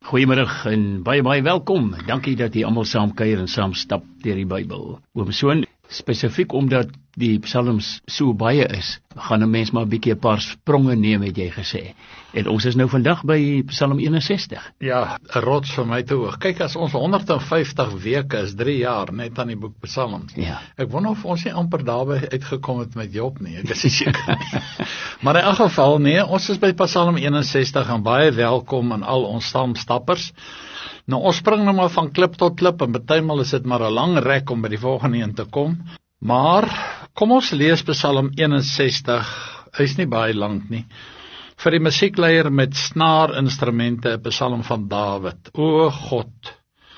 Goeiemiddag en baie welkom. Dankie dat jy almal saam kuier en saam stap deur die Bybel. Oom Soon, spesifiek omdat die psalms so baie is, gaan 'n mens maar 'n bietjie 'n paar spronge neem, het jy gesê. En ons is nou vandag by Psalm 61. Ja, 'n rots vir my te hoog. Kyk, as ons 150 weke is, 3 jaar net aan die boek Psalms. Ja. Ek wonder of ons nie amper daarby uitgekom het met Job nie. Ek is nie seker nie. Maar in elk geval, nee, ons is by Psalm 61 en baie welkom aan al ons saamstappers. Nou, ons spring nou maar van klip tot klip en partymal is dit maar 'n lang rek om by die volgende een te kom. Maar kom ons lees Psalm 61. Hy's nie baie lank nie. Vir die musiekleier met snaarinstrumente, 'n psalm van Dawid. O God,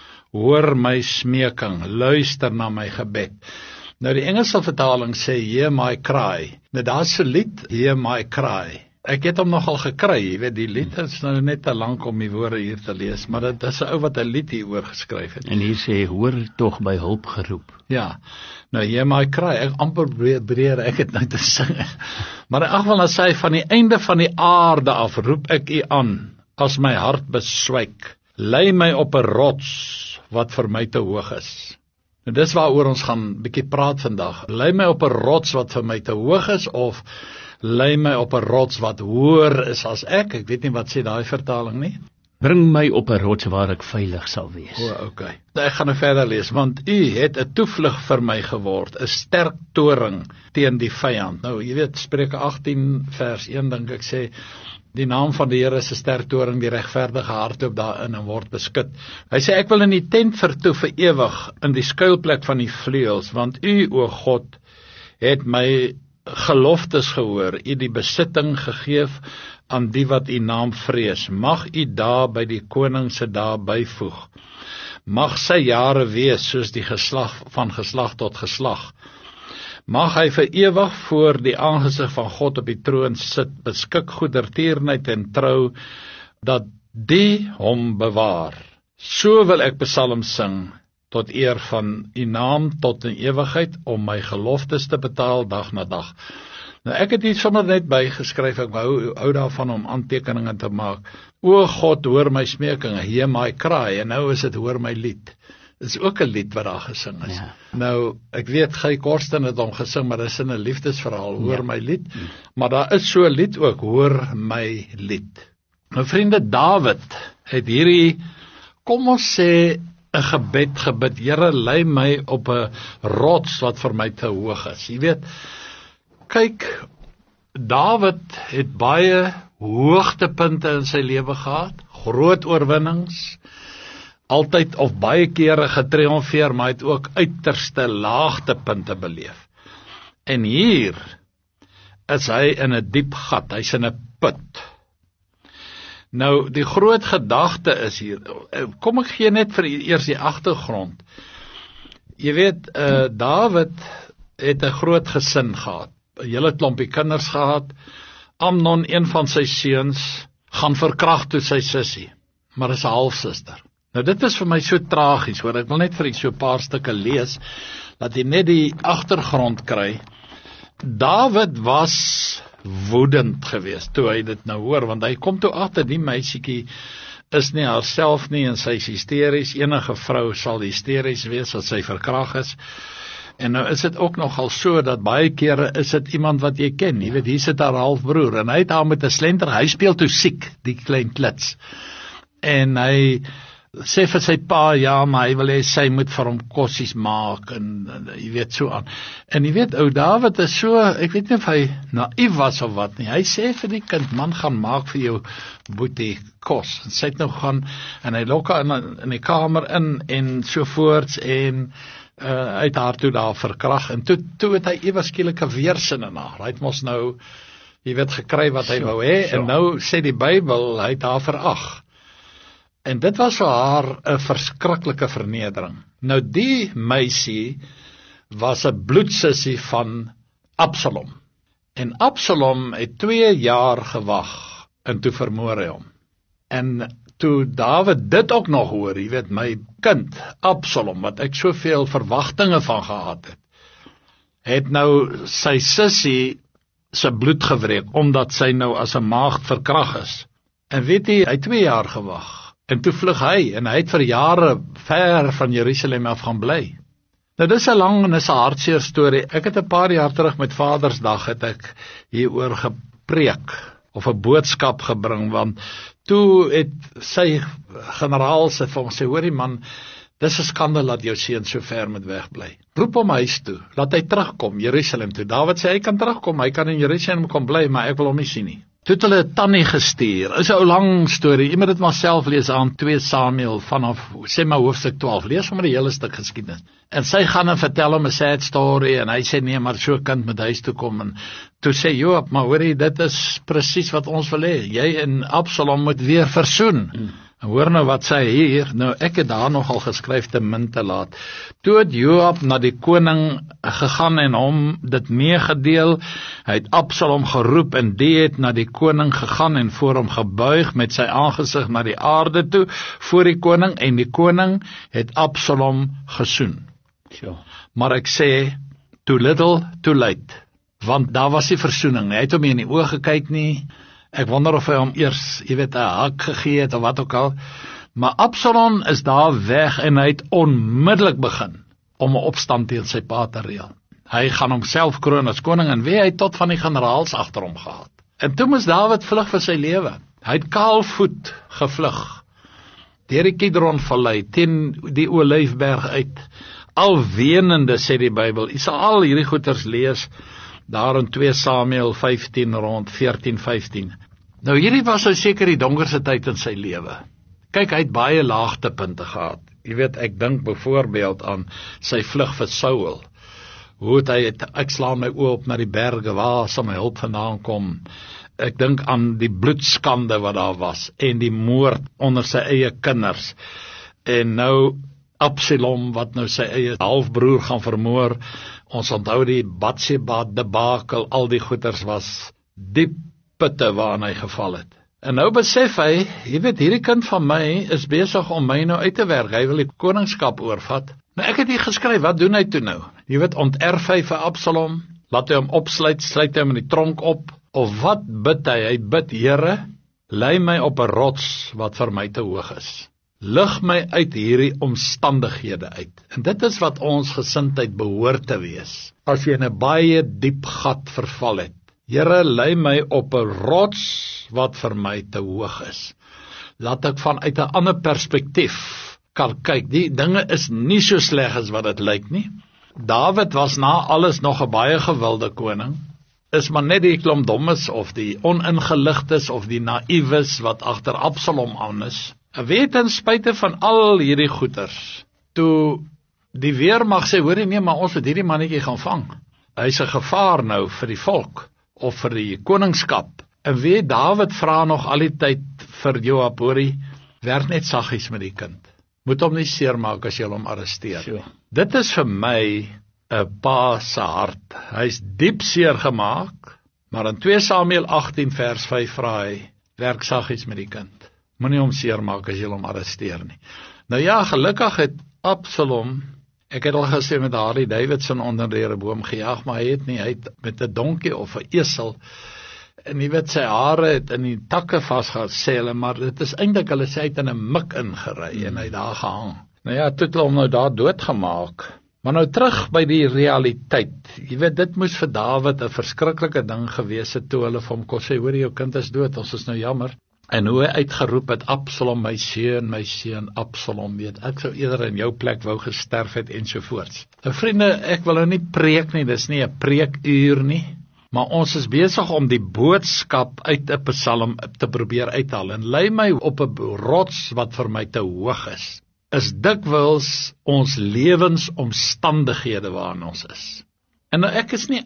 hoor my smeking, luister na my gebed. Nou die Engelse vertaling sê, hear my cry. Nou daar's 'n lied, hear my cry. Ek het hom nogal gekry, jy weet, die lied is nou net te lank om die woorde hier te lees, maar dit is 'n ou wat 'n lied hieroor geskryf het. En hier sê, hoor tog by hulp geroep. Ja, nou hear my cry, ek amper breer ek het nou te sing. Maar in elk geval, dan sê hy, van die einde van die aarde af roep ek u aan, as my hart beswyk. Lei my op 'n rots, wat vir my te hoog is. Nou dis waaroor ons gaan bietjie praat vandag. Lei my op 'n rots wat vir my te hoog is, of lei my op 'n rots wat hoër is as ek weet nie wat sê daai vertaling nie. Bring my op 'n rots waar ek veilig sal wees. O, okay. Ek gaan nou verder lees, want u het 'n toevlug vir my geword, 'n sterk toring teen die vyand. Nou, jy weet, Spreuke 18 vers 1 dink ek sê, die naam van die Here is 'n sterk toring, die regverdige hardloop daarin en word beskud. Hy sê, ek wil in die tent vertoef vir ewig, in die skuilplek van die vleuels, want u, o God, het my geloftes gehoor, u die besitting gegee aan die wat u naam vrees. Mag u daar by die koning se dae byvoeg. Mag sy jare wees soos die geslag van geslag tot geslag. Mag hy vir ewig voor die aangesig van God op die troon sit, beskik goedertierenheid en trou, dat die hom bewaar. So wil ek psalms sing, tot eer van u naam tot in ewigheid, om my geloftes te betaal dag na dag. Nou ek het hier sommer net bygeskryf, ek hou daarvan om aantekeninge te maak. O God, hoor my smeking, hear my cry, en nou is dit hoor my lied. Dit is ook 'n lied wat daar gesing is. Ja. Nou, ek weet, Guy Korsten het hom gesing, maar dit is in 'n liefdesverhaal, hoor my lied. Maar daar is so 'n lied ook, hoor my lied. Nou vriende, Dawid het hierdie, kom ons sê, 'n gebed, Here, lei my op 'n rots wat vir my te hoog is. Jy weet, kyk, Dawid het baie hoogtepunte in sy lewe gehad, groot oorwinnings, altyd of baie kere getriomfeer, maar hy het ook uiterste laagtepunte beleef. En hier is hy in 'n diep gat, hy's in 'n put. Nou, die groot gedagte is hier, kom ek gee net vir eers die agtergrond. Jy weet, Dawid het 'n groot gesin gehad, 'n hele klompie kinders gehad. Amnon, een van sy seuns, gaan verkragt toe sy sussie, maar is 'n halfsuster. Nou dit is vir my so tragies, hoor, ek wil net vir u so 'n paar stukke lees, dat jy net die agtergrond kry. Dawid was woedend geweest toe hy dit nou hoor, want hy kom toe agter, die meisietjie is nie haarself nie, en sy is hysteries. Enige vrou sal hysteries wees as sy verkragt is. En nou is dit ook nogal so, dat baie kere is dit iemand wat jy ken, jy weet, hier sit haar halfbroer, en hy het haar met 'n slenter, hy speel toe siek, die klein klits, en hy sê vir sy pa, ja, maar hy wil hê sy moet vir hom kossies maak, en jy weet so aan. En jy weet, ou Dawid is so, ek weet nie of hy naïef was of wat nie, hy sê vir die kind, man, gaan maak vir jou boetie kos, en sy het nou gaan, en hy lok haar in die kamer in, en sovoorts, en hy het haar toe daar verkragt, en toe het hy ewe skielik 'n weersin in haar, hy het mos nou, jy weet, gekry wat hy wou hê, en nou sê die Bybel, hy het haar verag. En dit was vir haar 'n verskriklike vernedering. Nou die meisie was 'n bloedsussie van Absalom. En Absalom het 2 jaar gewag, en toe vermoor hy hom. En toe Dawid dit ook nog hoor, jy weet, my kind, Absalom, wat ek soveel verwagtinge van gehad het nou sy sussie se bloed gewreek, omdat sy nou as 'n maagd verkragt is. En weet jy, hy het 2 jaar gewag. En toe vlug hy, en hy het vir jare ver van Jerusalem af gaan bly. Nou dis 'n lang en dis 'n hartseer storie. Ek het 'n paar jaar terug met Vadersdag het ek hieroor gepreek of 'n boodskap gebring, want toe het sy generaal vir hom sê, hoorie man, dis 'n skande dat jou seun so ver moet wegbly. Roep hom huis toe, laat hy terugkom Jerusalem toe. Dawid sê hy kan terugkom, hy kan in Jerusalem kom bly, maar ek wil hom nie sien nie. Toe het hulle 'n tannie gestuur. Is 'n ou lang storie. Jy moet dit maar self lees aan 2 Samuel vanaf sê maar hoofstuk 12. Lees sommer die hele stuk geskiedenis. En sy gaan en vertel hom 'n sad story en hy sê nee, maar so 'n kind moet huis toe kom en toe sê Joab, maar hoorie, dit is presies wat ons wil hê. Jy en Absalom moet weer versoen. Hoor nou wat sê hier, nou ek het daar nogal geskryf te min te laat. Toe het Joab na die koning gegaan en hom dit meegedeel, hy het Absalom geroep en die het na die koning gegaan en voor hom gebuig met sy aangesig na die aarde toe, voor die koning, en die koning het Absalom gesoen. Maar ek sê, too little, too late, want daar was die versoening, hy het hom nie in die oë gekyk nie. Ek wonder of hy hom eers, 'n hak gegee het of wat ook al, maar Absalom is daar weg en hy het onmiddellik begin om 'n opstand teen sy pa te reël. Hy gaan homself kroon as koning en hy tot van die generaals agter hom gehad. En toe moes Dawid vlug vir sy lewe. Hy het kaalvoet gevlug deur die Kidron-vallei teen die Olyfberg uit, al wenende, sê die Bybel. Jy sal al hierdie goeters lees daar in 2 Samuel 15 rond 14-15. Nou hierdie was nou seker die donkerste tyd in sy lewe. Kyk, hy het baie laagtepunte gehad. Jy weet, ek dink byvoorbeeld aan sy vlug vir Saul. Hoe het hy, ek slaan my oë op na die berge, waar sal my hulp vandaan kom? Ek dink aan die bloedskande wat daar was, en die moord onder sy eie kinders. En nou Absalom, wat nou sy eie halfbroer gaan vermoor. Ons onthou die Batseba debakel, al die goeters was diep putte waarin hy geval het. En nou besef hy, jy weet, hierdie kind van my is besig om my nou uit te werk, hy wil die koningskap oorvat. Nou ek het hier geskryf, wat doen hy toe nou? Jy weet, onterf hy vir Absalom, laat hy hom opsluit, sluit hy hom in die tronk op, of wat bid hy? Hy bid, Here, lei my op 'n rots wat vir my te hoog is. Lig my uit hierdie omstandighede uit. En dit is wat ons gesindheid behoort te wees. As jy in 'n baie diep gat verval het, Here, lei my op 'n rots wat vir my te hoog is. Laat ek vanuit 'n ander perspektief kan kyk. Die dinge is nie so sleg as wat dit lyk nie. Dawid was na alles nog 'n baie gewilde koning. Is maar net die klomp dommes of die oningeligtes of die naïewes wat agter Absalom aan is. Weet ten spyte van al hierdie goeters, toe die weermag sê, hoor nee, maar ons moet hierdie mannetjie gaan vang. Hy's 'n gevaar nou vir die volk, of vir die koningskap. En weet, Dawid vra nog al die tyd vir Joab, hoorie, werk net saggies met die kind. Moet hom nie seermaak as jy hom arresteer. Sure. Dit is vir my 'n pa se hart. Hy's diep seer gemaak, maar in 2 Samuel 18 vers 5 vra hy, werk saggies met die kind. Moenie hom seermaak as jy hom arresteer nie. Nou ja, gelukkig het Absalom, ek het al gesê met Harley Davidson onder die boom gejaag, maar hy het met 'n donkie of 'n esel, en jy weet sy hare het in die takke vasgehou, sê hulle, maar dit is eintlik, hulle sê hy het in 'n mik ingery, en hy het daar gehang. Nou ja, toe het hulle hom nou daar doodgemaak. Maar nou terug by die realiteit. Jy weet, dit moes vir Dawid 'n verskriklike ding gewees het, toe hulle vir hom kon sê, hoor, jou kind is dood, ons is nou jammer. En hoe hy uitgeroep het, Absalom, my seun, Absalom, weet, ek sou eerder in jou plek wou gesterf het, ensovoorts. Nou vriende, ek wil nou nie preek nie, dis nie 'n preekuur nie, maar ons is besig om die boodskap uit 'n psalm te probeer uithaal, en lei my op 'n rots wat vir my te hoog is dikwels ons lewensomstandighede waarin ons is. En nou, ek is nie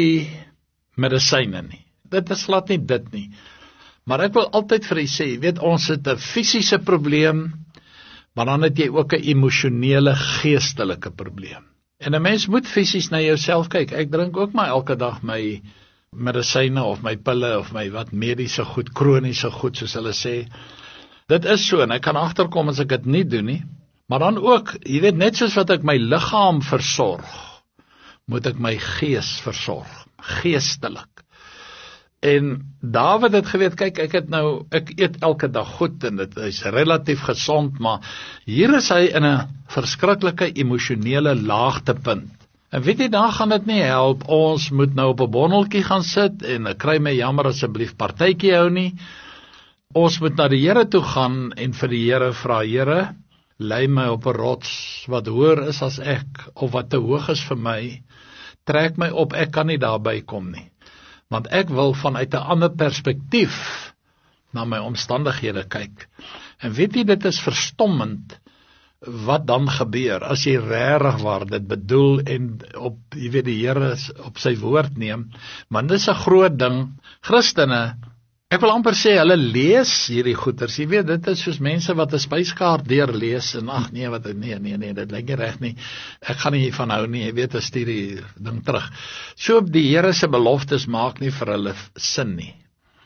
anti-medisyne nie, dit is glad nie dit nie, maar ek wil altyd vir u sê, weet, ons het 'n fisiese probleem, maar dan het jy ook 'n emosionele, geestelike probleem. En 'n mens moet fisies na jouself kyk. Ek drink ook maar elke dag my medisyne of my pille of my wat mediese goed, kroniese goed, soos hulle sê. Dit is so, en ek kan agterkom as ek dit nie doen nie. Maar dan ook, jy weet, net soos wat ek my liggaam versorg, moet ek my gees versorg, geestelik. En Dawid het geweet, kyk, ek eet elke dag goed en dit is relatief gesond, maar hier is hy in 'n verskriklike emosionele laagtepunt. En weet jy, dan gaan dit nie help, ons moet nou op 'n bonneltjie gaan sit en ek kry my jammer asseblief partytjie hou nie. Ons moet na die Here toe gaan en vir die Here vra, Here, lei my op 'n rots wat hoër is as ek, of wat te hoog is vir my, trek my op, ek kan nie daarby kom nie. Want ek wil vanuit 'n ander perspektief na my omstandighede kyk. En weet jy, dit is verstommend wat dan gebeur as jy regtig waar dit bedoel en op, jy weet, die Here op sy woord neem. Maar dit is 'n groot ding. Christene, ek wil amper sê, hulle lees hierdie goeters. Jy weet, dit is soos mense wat 'n spyskaart deurlees en ag nee, nee, dit lyk nie reg nie. Ek gaan nie hiervan hou nie, jy weet, ek stuur die ding terug. So die Here se beloftes maak nie vir hulle sin nie.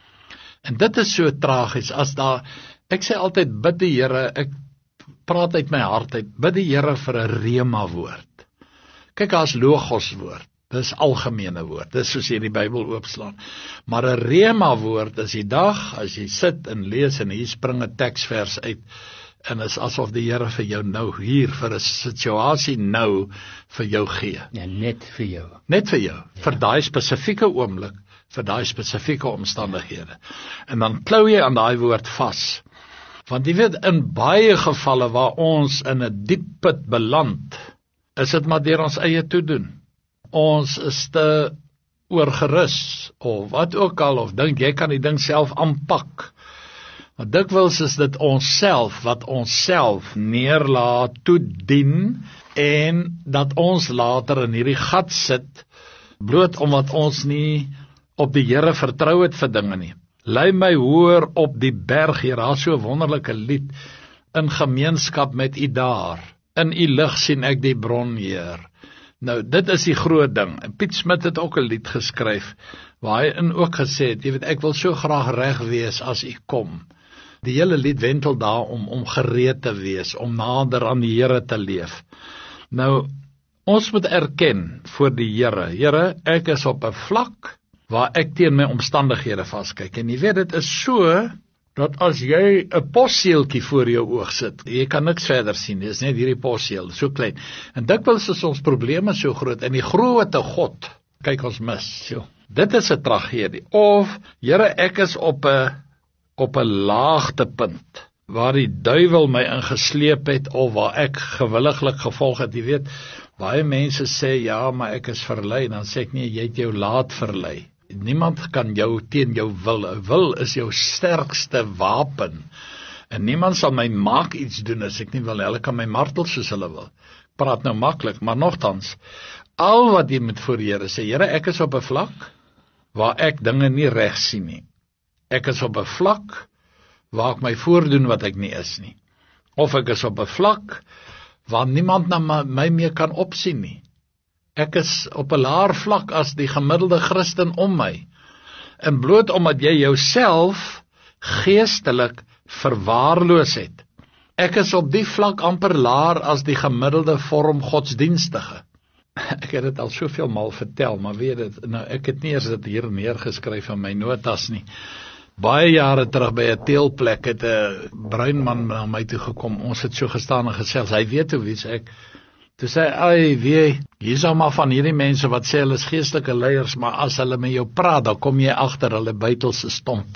En dit is so tragies as daar, ek sê altyd, bid die Here, ek praat uit my hart uit, bid die Here vir 'n rema woord. Kyk, as logos woord. Dis algemene woord, dis soos jy die Bybel oopslaan. Maar 'n rema woord is die dag, as jy sit en lees en hier spring 'n teksvers uit, en is asof die Here vir jou nou hier, vir 'n situasie nou, vir jou gee. Ja, net vir jou. Net vir jou, vir daai spesifieke oomblik, vir daai spesifieke omstandighede. En dan klou jy aan daai woord vas. Want jy weet, in baie gevalle waar ons in 'n diep put beland, is dit maar deur ons eie toedoen. Ons is te oorgerus, of wat ook al, of dink jy kan die ding self aanpak. Want dikwels is dit onsself wat onsself neerlaat, toedien, en dat ons later in hierdie gat sit, bloot omdat ons nie op die Here vertrou het vir dinge nie. Lei my hoër op die berg, hier daar so 'n wonderlike lied, in gemeenskap met U daar, in U lig sien ek die bron, Heer. Nou, dit is die groot ding. En Piet Smit het ook 'n lied geskryf, waar hy in ook gesê het, jy weet, ek wil so graag reg wees as U kom. Die hele lied wentel daar om gereed te wees, om nader aan die Here te leef. Nou, ons moet erken voor die Here, Here, ek is op 'n vlak, waar ek teen my omstandighede vaskyk. En jy weet, dit is so, dat as jy 'n posseeltjie voor jou oog sit, jy kan niks verder sien, dit is net hierdie posseel, so klein. En dikwels is ons probleme so groot, en die grootte God, kyk ons mis. So, dit is 'n tragedie. Of, Here, ek is op 'n laagtepunt, waar die duiwel my ingesleep het, of waar ek gewilliglik gevolg het, jy weet, baie mense sê, ja, maar ek is verlei, dan sê ek nie, jy het jou laat verlei. Niemand kan jou teen jou wil. 'n Wil is jou sterkste wapen. En niemand sal my maak iets doen as ek nie wil. Hulle kan my martel soos hulle wil. Praat nou maklik, maar nogtans, al wat jy moet voor die Here sê, Here, ek is op 'n vlak waar ek dinge nie reg sien nie. Ek is op 'n vlak waar ek my voordoen wat ek nie is nie. Of ek is op 'n vlak waar niemand na my meer kan opsien nie. Ek is op 'n laer vlak as die gemiddelde Christen om my. En bloot omdat jy jouself geestelik verwaarloos het. Ek is op die vlak amper laer as die gemiddelde vorm godsdienstige. Ek het dit al soveel maal vertel, maar weet dit, nou ek het nie eers dit hier neergeskryf in my notas nie. Baie jare terug by 'n teelplek het 'n bruin man na my toe gekom. Ons het so gestaan en gesels. Hy weet hoe wie's ek. Toe sê hy, wie, hier is maar van hierdie mense wat sê hulle is geestelike leiers, maar as hulle met jou praat, dan kom jy agter hulle buitelse stomp.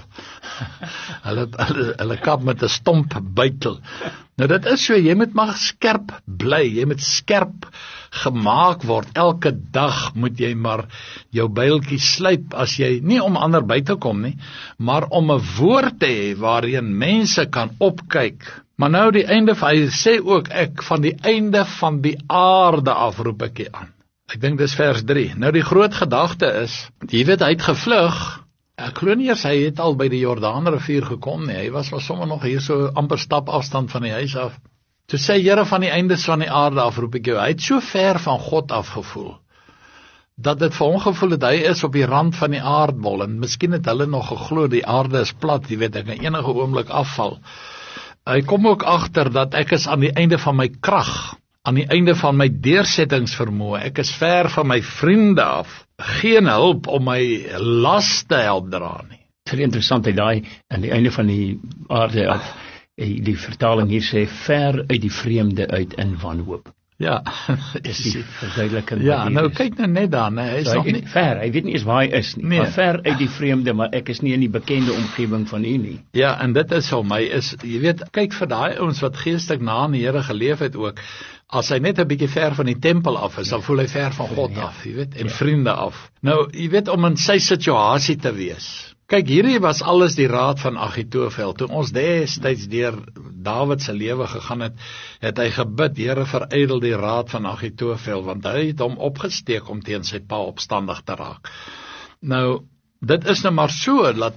hulle kap met 'n stomp buitel. Nou dit is so, jy moet maar skerp bly, jy moet skerp gemaak word. Elke dag moet jy maar jou builtjie slyp, as jy, nie om ander by te kom nie, maar om 'n woord te hê waarin mense kan opkyk. Maar nou die einde van, hy sê ook, ek van die einde van die aarde af roep ek jy aan. Ek dink dis vers 3. Nou die groot gedagte is, jy weet, hy het gevlug. Ek glo nie eers hy het al by die Jordaanrivier gekom nie. Hy was sommer nog hier so amper stap afstand van die huis af. Toe sê Here, van die eindes van die aarde af roep ek jou. Hy het so ver van God afgevoel, dat dit vir hom gevoel het, hy is op die rand van die aardbol, en miskien het hulle nog geglo, die aarde is plat, jy weet, ek kan enige oomblik afval. Hy kom ook agter dat ek is aan die einde van my krag. aan die einde van my deursettingsvermoë. Ek is ver van my vriende af. Geen hulp om my las te help dra nie. Vir interessant hy daai aan die einde van die aarde af. Die vertaling hier sê ver uit die vreemde uit in wanhoop. Ja, Dis die verduideliking. ja, nou kyk nou net dan, hy is nog nie ver, hy weet nie eens waar hy is nie, Nee. maar ver uit die vreemde, maar ek is nie in die bekende omgewing van u nie. Ja, en dit is vir my is, jy weet, kyk vir daai ouens wat geestelik na aan die Here geleef het ook, as hy net 'n bietjie ver van die tempel af is, dan voel hy ver van God af, jy weet, en vriende af. Nou, jy weet, om in sy situasie te wees. Kyk, hierdie was alles die raad van Agitofel. Toe ons destyds deur Dawid se lewe gegaan het hy gebid, Here, verydel die raad van Agitofel, want hy het hom opgesteek om teen sy pa opstandig te raak. Nou, dit is nou maar so, dat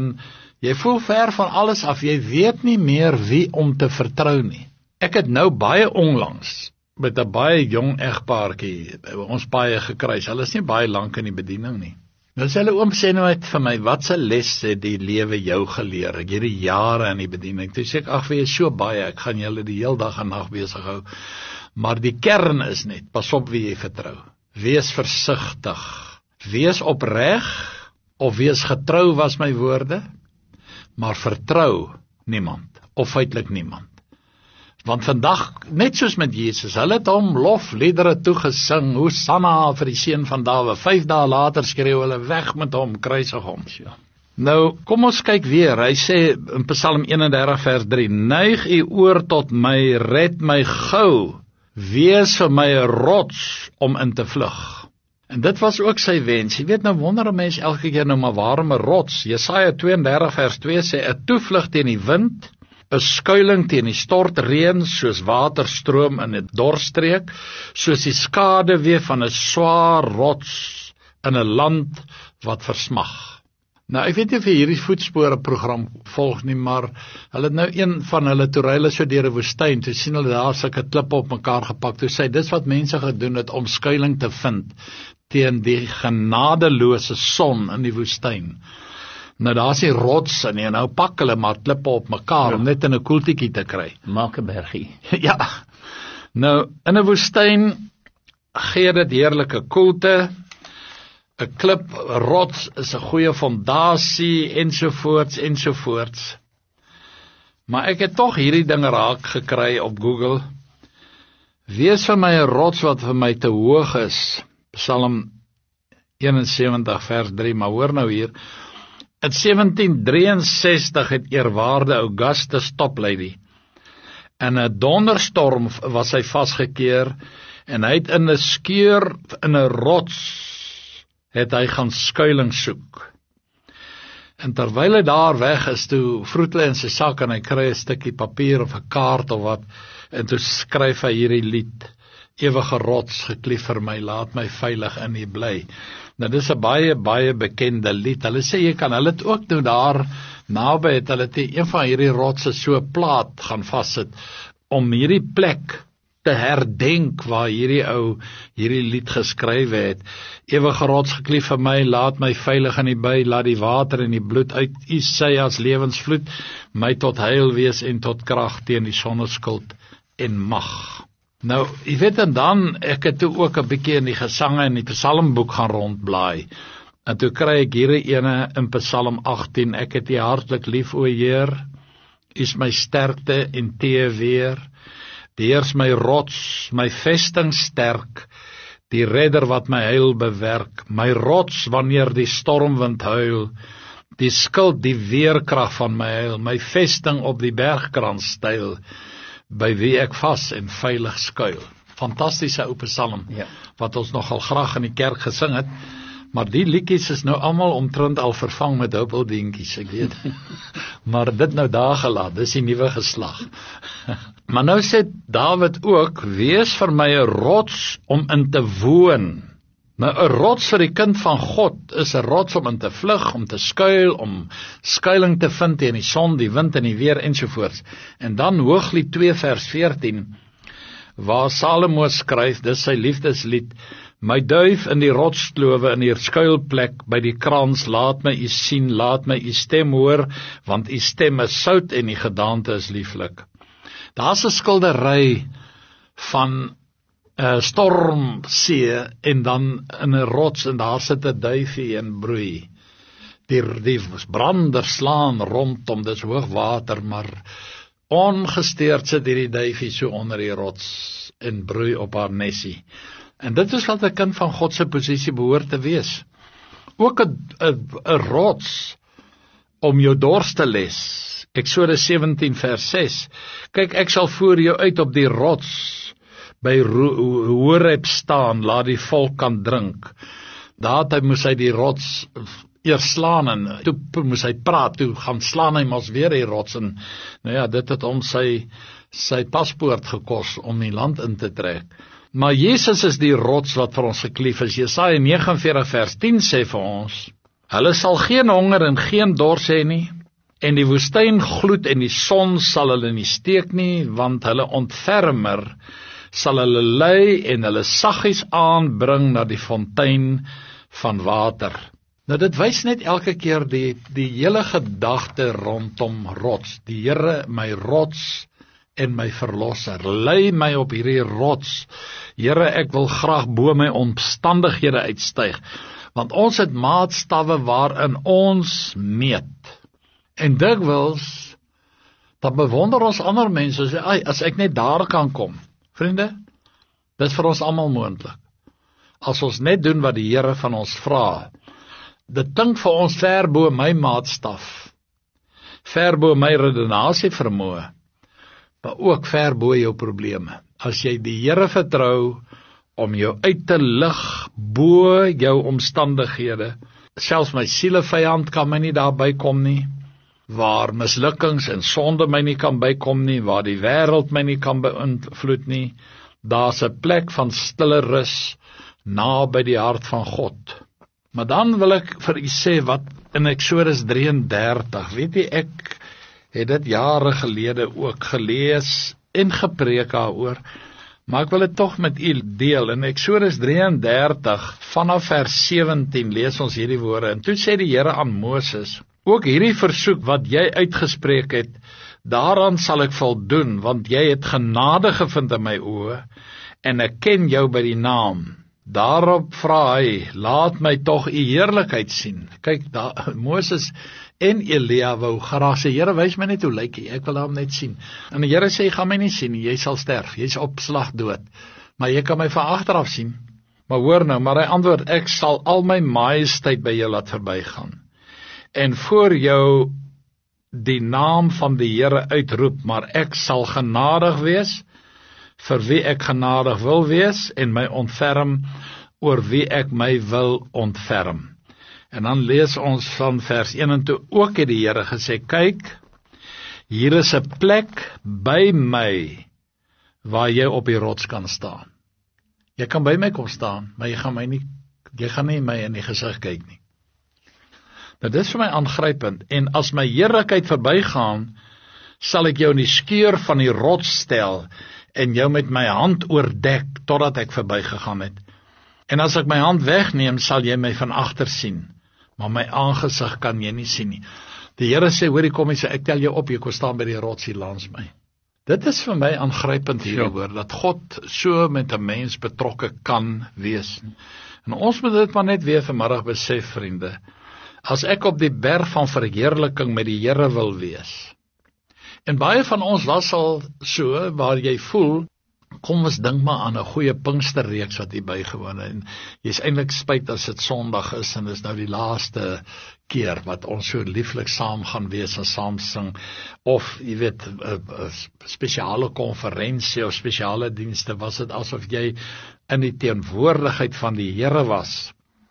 jy voel ver van alles af, jy weet nie meer wie om te vertrou nie. Ek het nou baie onlangs met 'n baie jong egpaartjie ons paie gekruis. Hulle is nie baie lank in die bediening nie. Nou sê hulle oom sê nou uit vir my, wat 'n les het die lewe jou geleer? Ek het die jare in die bediening. Toe sê ek, ag, vir jy so baie, ek gaan julle die heel dag en nag besig hou. Maar die kern is net, pas op wie jy vertrou. Wees versigtig. Wees opreg of wees getrou was my woorde, maar vertrou niemand of feitelik niemand. Want vandag, net soos met Jesus, hulle het hom lofliedere toegesing, Hosanna vir die seun van Dawid. 5 dae later skreeu hulle, weg met hom, kruisig hom. Nou, kom ons kyk weer, hy sê in Psalm 31 vers 3, neig u oor tot my, red my gou, wees vir my 'n rots om in te vlug. En dit was ook sy wens. Jy weet, nou wonder 'n mens elke keer nou maar waarom 'n rots? Jesaja 32 vers 2 sê, 'n toevlug teen die wind, 'n skuiling teen die stortreën, soos waterstroom in 'n dorstreek, soos die skaduwee van 'n swaar rots in 'n land wat versmag. Nou, ek weet nie of jy hierdie voetspore program volg nie, maar hulle het nou een van hulle, toe ry hulle so deur 'n woestyn, toe sien hulle daar sulke klippe op mekaar gepak, toe sê, dis wat mense gedoen het om skuiling te vind teen die genadelose son in die woestyn. Nou daar is die rots en nou pak hulle maar klippe op mekaar om net in 'n koeltjie te kry. Maak 'n bergie. Ja. Nou in 'n woestyn gee dit heerlike koelte. 'n Klip, 'n rots is 'n goeie fondasie ensovoorts. Maar ek het tog hierdie ding raak gekry op Google. Wees vir my 'n rots wat vir my te hoog is. Psalm 71 vers 3, maar hoor nou hier. In 1763 het eerwaarde Augustus Toplady in 'n donderstorm was hy vasgekeer en hy het in 'n skeur in 'n rots het hy gaan skuiling soek. En terwyl hy daar weg is, toe vroet hy in sy sak en hy kry 'n stukkie papier of 'n kaart of wat, en toe skryf hy hierdie lied, ewige rots geklief vir my, laat my veilig in U bly. Nou dis 'n baie bekende lied. Hulle sê jy kan hulle het ook nou daar naby het hulle een van hierdie rotse so plaat gaan vassit om hierdie plek te herdenk waar hierdie ou hierdie lied geskryf het. Ewige rots geklief vir my, laat my veilig in U by, laat die water en die bloed uit U sy as lewensvloed my tot heil wees en tot krag teen die sonneskuld en mag. Nou, jy weet, en dan, ek het toe ook 'n bietjie in die gesange en die psalmboek gaan rondblaai, en toe kry ek hierdie ene in Psalm 18, ek het U hartlik lief, o Heer, U is my sterkte en tee weer, die Heer is my rots, my vesting sterk, die redder wat my heil bewerk, my rots wanneer die stormwind huil, die skild, die weerkrag van my heil, my vesting op die bergkrans styl, by wie ek vas en veilig skuil. Fantastiese ou psalm, wat ons nogal graag in die kerk gesing het, maar die liedjies is nou almal omtrent al vervang met huppeldientjies, ek weet. Maar dit nou daar gelaat, dis die nuwe geslag. Maar nou sê Dawid ook, wees vir my 'n rots om in te woon. Nou 'n rots vir die kind van God is 'n rots om in te vlug, om te skuil, om skuiling te vind teen die son, die wind en die weer ensovoorts. En dan Hooglied 2 vers 14, waar Salomo skryf, dis sy liefdeslied, my duif in die rotsklowe in die skuilplek by die krans, laat my U sien, laat my U stem hoor, want U stem is sout en die gedaante is lieflik. Daar's 'n skildery van stormsee en dan in 'n rots en daar sit 'n duifie en broei. Die brander slaan rondom, dis hoog water, maar ongesteerd sit hierdie duifie so onder die rots en broei op haar nesie. En dit is wat 'n kind van God se posisie behoort te wees. Ook 'n rots om jou dors te les. Eksodus 17 vers 6. Kyk, ek sal voor jou uit op die rots by Horeb staan, laat die volk kan drink. Daar moes hy die rots eers slaan en toe moes hy praat, toe gaan slaan hy mos weer die rots en nou ja, dit het hom sy paspoort gekos om die land in te trek. Maar Jesus is die rots wat vir ons geklief is. Jesaja 49 vers 10 sê vir ons, hulle sal geen honger en geen dors hê nie, en die woestyn gloed en die son sal hulle nie steek nie, want hulle ontfermer sal hulle lei en hulle saggies aanbring na die fontein van water. Nou dit wys net elke keer die hele gedagte rondom rots. Die Here my rots en my verlosser. Lei my op hierdie rots. Here, ek wil graag bo my omstandighede uitstyg, want ons het maatstawwe waarin ons meet. En dikwels dan bewonder ons ander mense, sê, as ek net daar kan kom. Vriende, dit is vir ons almal moontlik. As ons net doen wat die Here van ons vra. Dit klink vir ons ver bo my maatstaf, ver bo my redenasie vermoë, maar ook ver bo jou probleme. As jy die Here vertrou om jou uit te lig bo jou omstandighede, selfs my sielevyand kan my nie daarby kom nie, waar mislukkings en sonde my nie kan bykom nie, waar die wêreld my nie kan beïnvloed nie, daar's 'n plek van stille rus naby die hart van God. Maar dan wil ek vir u sê wat in Eksodus 33, weet jy, ek het dit jare gelede ook gelees en gepreek daaroor, maar ek wil dit tog met u deel. In Eksodus 33 vanaf vers 17 lees ons hierdie woorde, en toe sê die Here aan Moses, ook hierdie versoek wat jy uitgespreek het, daaraan sal ek voldoen, want jy het genade gevind in my oë, en ek ken jou by die naam. Daarop vra hy, laat my tog u heerlikheid sien. Kyk, Moses en Elia wou graag sê, Here, wys my net hoe lyk hy, ek wil hom net sien. En die Here sê, jy gaan my nie sien, jy sal sterf, jy's op slag dood, maar jy kan my van agteraf sien. Maar hoor nou, maar hy antwoord, ek sal al my majesteit by jou laat verbygaan, en voor jou die naam van die Here uitroep, maar ek sal genadig wees, vir wie ek genadig wil wees, en my ontferm oor wie ek my wil ontferm. En dan lees ons van vers 1 en toe, ook het die Here gesê, kyk, hier is 'n plek by my, waar jy op die rots kan staan. Jy kan by my kom staan, maar jy gaan nie my in die gesig kyk nie. Nou dit is vir my aangrypend, en as my heerlikheid verbygaan, sal ek jou in die skeur van die rots stel, en jou met my hand oordek, totdat ek verbygegaan het. En as ek my hand wegneem, sal jy my van agter sien, maar my aangesig kan jy nie sien nie. Die Here sê, hoorie, kom eens, ek tel jou op, jy kom staan by die rots hier langs my. Dit is vir my aangrypend hieroor, dat God so met 'n mens betrokke kan wees. En ons moet dit maar net weer vanmiddag besef, vriende. As ek op die berg van verheerliking met die Here wil wees, en baie van ons was al so, waar jy voel, kom ons dink maar aan 'n goeie Pinksterreeks wat jy bygewoon het, en jy's eintlik spyt as dit Sondag is, en dis nou die laaste keer wat ons so lieflik saam gaan wees en saam sing, of jy weet, 'n spesiale konferensie of spesiale dienste, was dit asof jy in die teenwoordigheid van die Here was.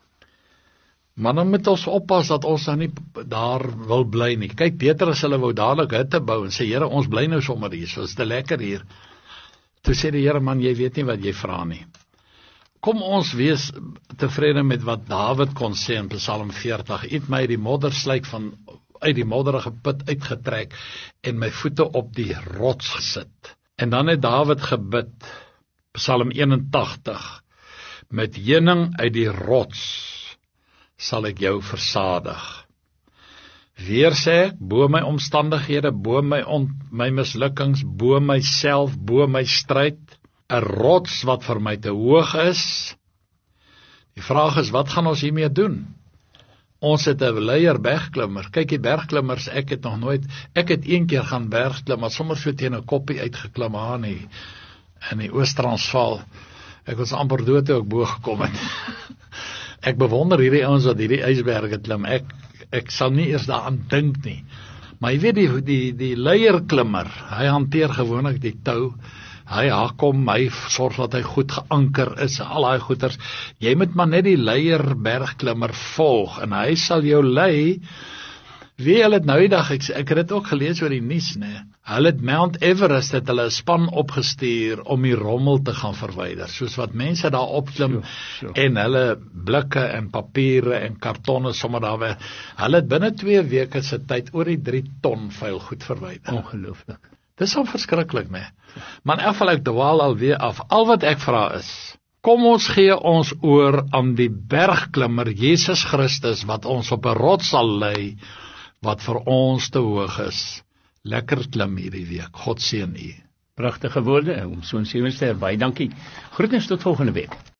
Maar dan moet ons oppas dat ons nou nie daar wil bly nie. Kyk, Petrus hulle wou dadelik hutte bou en sê, Here, ons bly nou sommer hier, so is te lekker hier. Toe sê die Here, man, jy weet nie wat jy vra nie. Kom ons wees tevrede met wat Dawid kon sê in Psalm 40, U het my uit die moddersluik uit die modderige put uitgetrek en my voete op die rots gesit. En dan het Dawid gebid, Psalm 81, met heuning uit die rots sal ek jou versadig. Weer sê ek, bo my omstandighede, bo my mislukkings, bo myself, bo my stryd, 'n rots wat vir my te hoog is. Die vraag is, wat gaan ons hiermee doen? Ons het 'n leier bergklimmer. Kyk, die bergklimmers, ek het een keer gaan bergklim, maar sommer so teen 'n koppie uitgeklim aan in die Oos-Transvaal. Ek was amper dood toe ek bo gekom het. Ek bewonder hierdie ouens wat hierdie ysberge klim. Ek sal nie eers daaraan dink nie. Maar jy weet die leierklimmer, hy hanteer gewoonlik die tou. Hy kom, hy sorg dat hy goed geanker is, al daai goeters. Jy moet maar net die leier bergklimmer volg en hy sal jou lei. Wie hulle het nou die dag, ek het dit ook gelees oor die nuus, né? Hulle het Mount Everest, het hulle 'n span opgestuur om die rommel te gaan verwyder, soos wat mense daar opklim en hulle blikke en papiere en kartonne sommer daar weg. Hulle het binne 2 weke se tyd oor die 3 ton vuil goed verwyder. Ongelooflik. Dis al verskriklik, né? Maar in elk geval ek dwaal alweer af. Al wat ek vra is, kom ons gee ons oor aan die bergklimmer Jesus Christus wat ons op 'n rots sal lei wat vir ons te hoog is. Lekker klim hierdie week. God seën u. Pragtige woorde, Oom Soon Sewenster, baie dankie. Groetens tot volgende week.